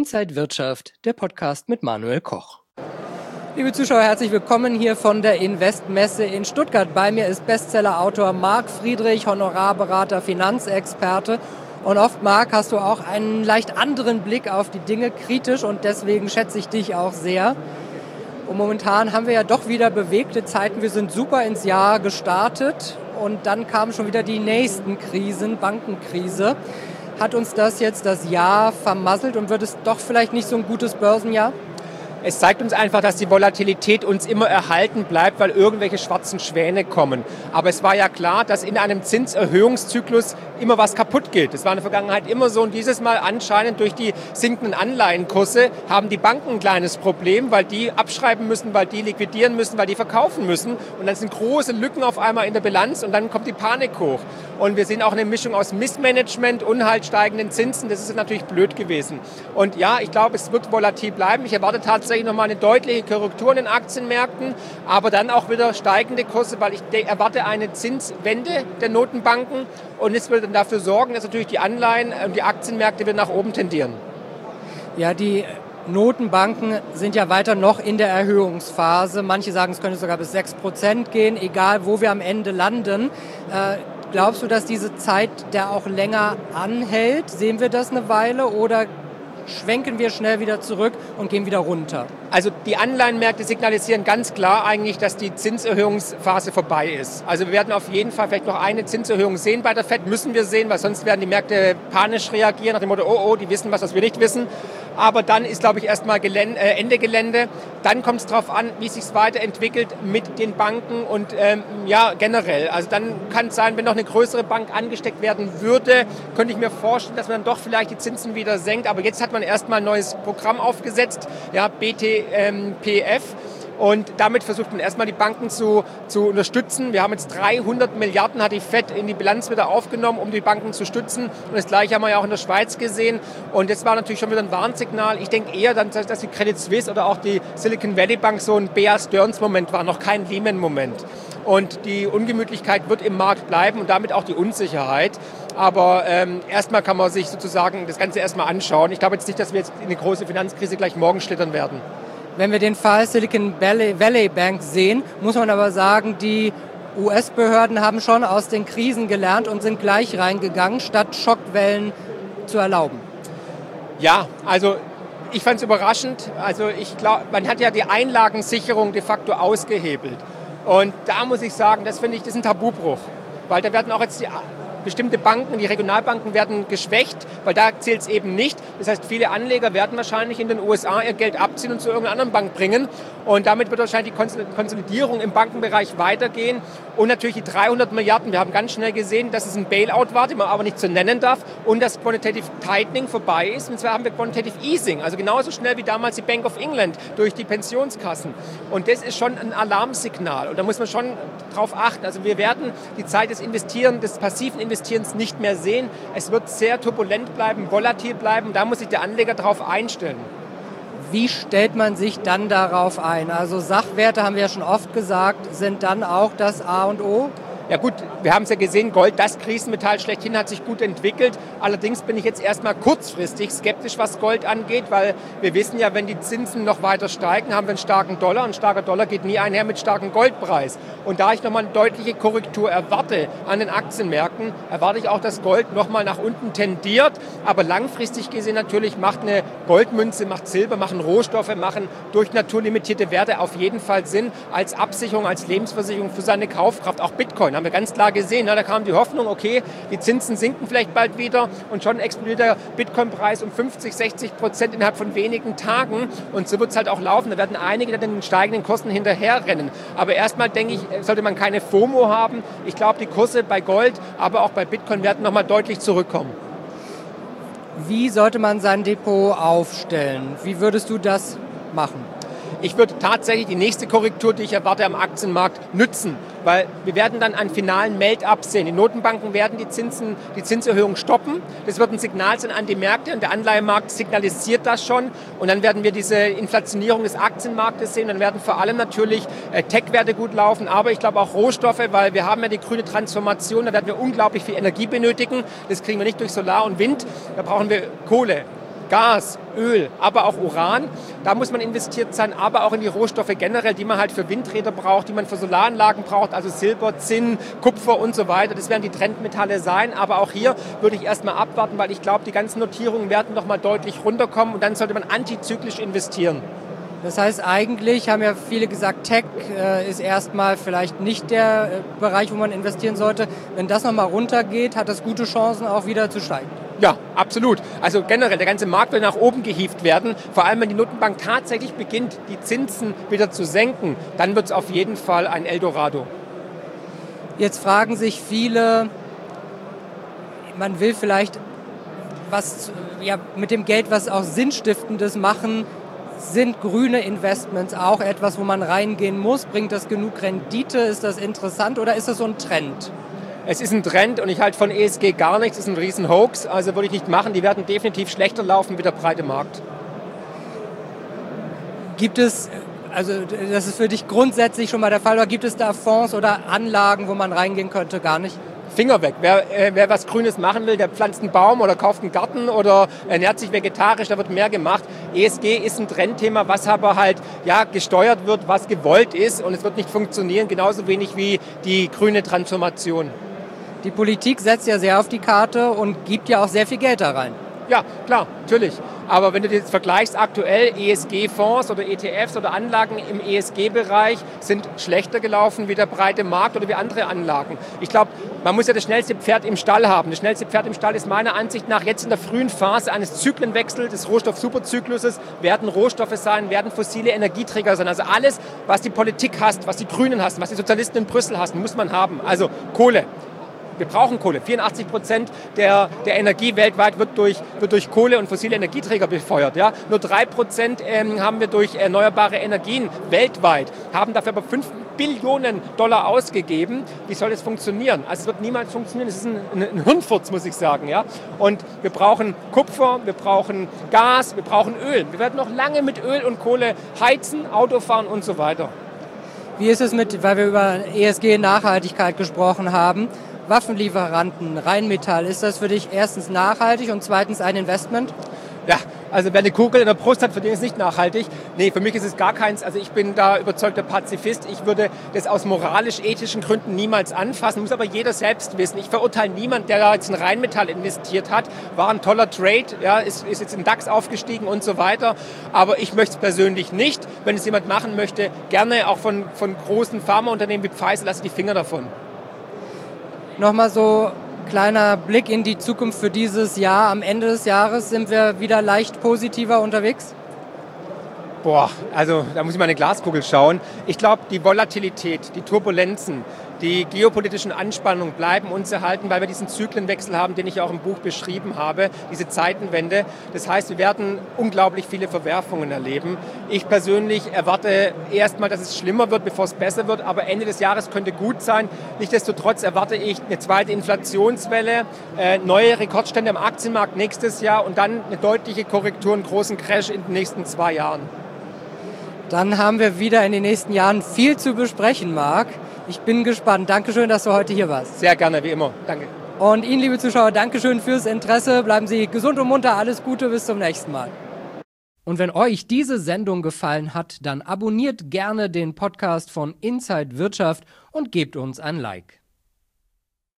Inside Wirtschaft, der Podcast mit Manuel Koch. Liebe Zuschauer, herzlich willkommen hier von der Investmesse in Stuttgart. Bei mir ist Bestsellerautor Marc Friedrich, Honorarberater, Finanzexperte. Und oft, Marc, hast du auch einen leicht anderen Blick auf die Dinge, kritisch, und deswegen schätze ich dich auch sehr. Und momentan haben wir ja doch wieder bewegte Zeiten. Wir sind super ins Jahr gestartet und dann kamen schon wieder die nächsten Krisen, Bankenkrise. Hat uns das jetzt das Jahr vermasselt und wird es doch vielleicht nicht so ein gutes Börsenjahr? Es zeigt uns einfach, dass die Volatilität uns immer erhalten bleibt, weil irgendwelche schwarzen Schwäne kommen. Aber es war ja klar, dass in einem Zinserhöhungszyklus immer was kaputt geht. Das war in der Vergangenheit immer so, und dieses Mal anscheinend durch die sinkenden Anleihenkurse haben die Banken ein kleines Problem, weil die abschreiben müssen, weil die liquidieren müssen, weil die verkaufen müssen. Und dann sind große Lücken auf einmal in der Bilanz und dann kommt die Panik hoch. Und wir sehen auch eine Mischung aus Missmanagement und halt steigenden Zinsen. Das ist natürlich blöd gewesen. Und ja, ich glaube, es wird volatil bleiben. Ich erwarte tatsächlich nochmal eine deutliche Korrektur in den Aktienmärkten, aber dann auch wieder steigende Kurse, weil ich erwarte eine Zinswende der Notenbanken, und es wird dann dafür sorgen, dass natürlich die Anleihen und die Aktienmärkte wieder nach oben tendieren. Ja, die Notenbanken sind ja weiter noch in der Erhöhungsphase. Manche sagen, es könnte sogar bis 6% gehen, egal wo wir am Ende landen. Glaubst du, dass diese Zeit der auch länger anhält? Sehen wir das eine Weile oder schwenken wir schnell wieder zurück und gehen wieder runter? Also die Anleihenmärkte signalisieren ganz klar eigentlich, dass die Zinserhöhungsphase vorbei ist. Also wir werden auf jeden Fall vielleicht noch eine Zinserhöhung sehen bei der FED, müssen wir sehen, weil sonst werden die Märkte panisch reagieren nach dem Motto, oh, die wissen was wir nicht wissen. Aber dann ist, glaube ich, erstmal Ende Gelände. Dann kommt es darauf an, wie es sich weiterentwickelt mit den Banken und generell. Also dann kann es sein, wenn noch eine größere Bank angesteckt werden würde, könnte ich mir vorstellen, dass man dann doch vielleicht die Zinsen wieder senkt. Aber jetzt hat man erstmal ein neues Programm aufgesetzt, ja, BTPF. Und damit versucht man erstmal die Banken zu unterstützen. Wir haben jetzt 300 Milliarden, hat die FED in die Bilanz wieder aufgenommen, um die Banken zu stützen. Und das Gleiche haben wir ja auch in der Schweiz gesehen. Und das war natürlich schon wieder ein Warnsignal. Ich denke eher, dass die Credit Suisse oder auch die Silicon Valley Bank so ein Bear Stearns-Moment war, noch kein Lehman-Moment. Und die Ungemütlichkeit wird im Markt bleiben und damit auch die Unsicherheit. Aber erstmal kann man sich sozusagen das Ganze erstmal anschauen. Ich glaube jetzt nicht, dass wir jetzt in eine große Finanzkrise gleich morgen schlittern werden. Wenn wir den Fall Silicon Valley Bank sehen, muss man aber sagen, die US-Behörden haben schon aus den Krisen gelernt und sind gleich reingegangen, statt Schockwellen zu erlauben. Ja, also ich fand es überraschend. Also ich glaube, man hat ja die Einlagensicherung de facto ausgehebelt. Und da muss ich sagen, das finde ich, das ist ein Tabubruch. Weil da werden auch jetzt bestimmte Banken, die Regionalbanken werden geschwächt, weil da zählt es eben nicht. Das heißt, viele Anleger werden wahrscheinlich in den USA ihr Geld abziehen und zu irgendeiner anderen Bank bringen. Und damit wird wahrscheinlich die Konsolidierung im Bankenbereich weitergehen. Und natürlich die 300 Milliarden. Wir haben ganz schnell gesehen, dass es ein Bailout war, den man aber nicht so nennen darf. Und dass Quantitative Tightening vorbei ist. Und zwar haben wir Quantitative Easing. Also genauso schnell wie damals die Bank of England durch die Pensionskassen. Und das ist schon ein Alarmsignal. Und da muss man schon drauf achten. Also wir werden die Zeit des Investieren, des passiven Investierens nicht mehr sehen. Es wird sehr turbulent bleiben, volatil bleiben. Da muss sich der Anleger darauf einstellen. Wie stellt man sich dann darauf ein? Also Sachwerte, haben wir ja schon oft gesagt, sind dann auch das A und O? Ja gut, wir haben es ja gesehen, Gold, das Krisenmetall schlechthin, hat sich gut entwickelt. Allerdings bin ich jetzt erstmal kurzfristig skeptisch, was Gold angeht, weil wir wissen ja, wenn die Zinsen noch weiter steigen, haben wir einen starken Dollar. Ein starker Dollar geht nie einher mit starkem Goldpreis. Und da ich nochmal eine deutliche Korrektur erwarte an den Aktienmärkten, erwarte ich auch, dass Gold nochmal nach unten tendiert. Aber langfristig gesehen natürlich macht eine Goldmünze, macht Silber, machen Rohstoffe, machen durch naturlimitierte Werte auf jeden Fall Sinn als Absicherung, als Lebensversicherung für seine Kaufkraft. Auch Bitcoin haben wir ganz klar gesehen. Da kam die Hoffnung, okay, die Zinsen sinken vielleicht bald wieder und schon explodiert der Bitcoin-Preis um 50-60% innerhalb von wenigen Tagen. Und so wird es halt auch laufen. Da werden einige den steigenden Kosten hinterherrennen. Aber erstmal denke ich, sollte man keine FOMO haben. Ich glaube, die Kurse bei Gold, aber auch bei Bitcoin werden nochmal deutlich zurückkommen. Wie sollte man sein Depot aufstellen? Wie würdest du das machen? Ich würde tatsächlich die nächste Korrektur, die ich erwarte am Aktienmarkt, nützen, weil wir werden dann einen finalen Melt-up sehen. Die Notenbanken werden die Zinserhöhung stoppen. Das wird ein Signal sein an die Märkte und der Anleihemarkt signalisiert das schon. Und dann werden wir diese Inflationierung des Aktienmarktes sehen. Dann werden vor allem natürlich Tech-Werte gut laufen, aber ich glaube auch Rohstoffe, weil wir haben ja die grüne Transformation, da werden wir unglaublich viel Energie benötigen. Das kriegen wir nicht durch Solar und Wind, da brauchen wir Kohle. Gas, Öl, aber auch Uran. Da muss man investiert sein, aber auch in die Rohstoffe generell, die man halt für Windräder braucht, die man für Solaranlagen braucht, also Silber, Zinn, Kupfer und so weiter. Das werden die Trendmetalle sein, aber auch hier würde ich erstmal abwarten, weil ich glaube, die ganzen Notierungen werden noch mal deutlich runterkommen und dann sollte man antizyklisch investieren. Das heißt, eigentlich haben ja viele gesagt, Tech ist erstmal vielleicht nicht der Bereich, wo man investieren sollte. Wenn das nochmal runtergeht, hat das gute Chancen, auch wieder zu steigen. Ja, absolut. Also generell, der ganze Markt will nach oben gehievt werden. Vor allem, wenn die Notenbank tatsächlich beginnt, die Zinsen wieder zu senken, dann wird es auf jeden Fall ein Eldorado. Jetzt fragen sich viele, man will vielleicht was mit dem Geld was auch Sinnstiftendes machen. Sind grüne Investments auch etwas, wo man reingehen muss? Bringt das genug Rendite? Ist das interessant oder ist das so ein Trend? Es ist ein Trend und ich halte von ESG gar nichts. Es ist ein riesen Hoax, also würde ich nicht machen. Die werden definitiv schlechter laufen wie der breite Markt. Gibt es, also das ist für dich grundsätzlich schon mal der Fall, oder gibt es da Fonds oder Anlagen, wo man reingehen könnte? Gar nicht? Finger weg. Wer was Grünes machen will, der pflanzt einen Baum oder kauft einen Garten oder ernährt sich vegetarisch, da wird mehr gemacht. ESG ist ein Trendthema, was aber halt gesteuert wird, was gewollt ist und es wird nicht funktionieren, genauso wenig wie die grüne Transformation. Die Politik setzt ja sehr auf die Karte und gibt ja auch sehr viel Geld da rein. Ja, klar, natürlich. Aber wenn du jetzt vergleichst, aktuell ESG-Fonds oder ETFs oder Anlagen im ESG-Bereich sind schlechter gelaufen wie der breite Markt oder wie andere Anlagen. Ich glaube, man muss ja das schnellste Pferd im Stall haben. Das schnellste Pferd im Stall ist meiner Ansicht nach jetzt in der frühen Phase eines Zyklenwechsels, des Rohstoff-Superzykluses, werden Rohstoffe sein, werden fossile Energieträger sein. Also alles, was die Politik hasst, was die Grünen hassen, was die Sozialisten in Brüssel hassen, muss man haben. Also Kohle. Wir brauchen Kohle. 84% der Energie weltweit wird durch Kohle und fossile Energieträger befeuert. Ja? Nur 3% haben wir durch erneuerbare Energien weltweit, haben dafür aber 5 Billionen Dollar ausgegeben. Wie soll das funktionieren? Also es wird niemals funktionieren. Es ist ein Hirnfurz, muss ich sagen. Ja? Und wir brauchen Kupfer, wir brauchen Gas, wir brauchen Öl. Wir werden noch lange mit Öl und Kohle heizen, Auto fahren und so weiter. Wie ist es weil wir über ESG-Nachhaltigkeit gesprochen haben, Waffenlieferanten, Rheinmetall, ist das für dich erstens nachhaltig und zweitens ein Investment? Ja, also wer eine Kugel in der Brust hat, für den ist es nicht nachhaltig. Nee, für mich ist es gar keins. Also ich bin da überzeugter Pazifist. Ich würde das aus moralisch-ethischen Gründen niemals anfassen. Muss aber jeder selbst wissen. Ich verurteile niemanden, der da jetzt in Rheinmetall investiert hat. War ein toller Trade, ja, ist jetzt in DAX aufgestiegen und so weiter. Aber ich möchte es persönlich nicht. Wenn es jemand machen möchte, gerne auch von großen Pharmaunternehmen wie Pfizer, lasse die Finger davon. Nochmal so kleiner Blick in die Zukunft für dieses Jahr. Am Ende des Jahres sind wir wieder leicht positiver unterwegs? Boah, also da muss ich mal in eine Glaskugel schauen. Ich glaube, die Volatilität, die Turbulenzen, die geopolitischen Anspannungen bleiben uns erhalten, weil wir diesen Zyklenwechsel haben, den ich auch im Buch beschrieben habe, diese Zeitenwende. Das heißt, wir werden unglaublich viele Verwerfungen erleben. Ich persönlich erwarte erstmal, dass es schlimmer wird, bevor es besser wird, aber Ende des Jahres könnte gut sein. Nichtsdestotrotz erwarte ich eine zweite Inflationswelle, neue Rekordstände am Aktienmarkt nächstes Jahr und dann eine deutliche Korrektur, einen großen Crash in den nächsten 2 Jahren. Dann haben wir wieder in den nächsten Jahren viel zu besprechen, Marc. Ich bin gespannt. Dankeschön, dass du heute hier warst. Sehr gerne, wie immer. Danke. Und Ihnen, liebe Zuschauer, Dankeschön fürs Interesse. Bleiben Sie gesund und munter. Alles Gute, bis zum nächsten Mal. Und wenn euch diese Sendung gefallen hat, dann abonniert gerne den Podcast von Inside Wirtschaft und gebt uns ein Like.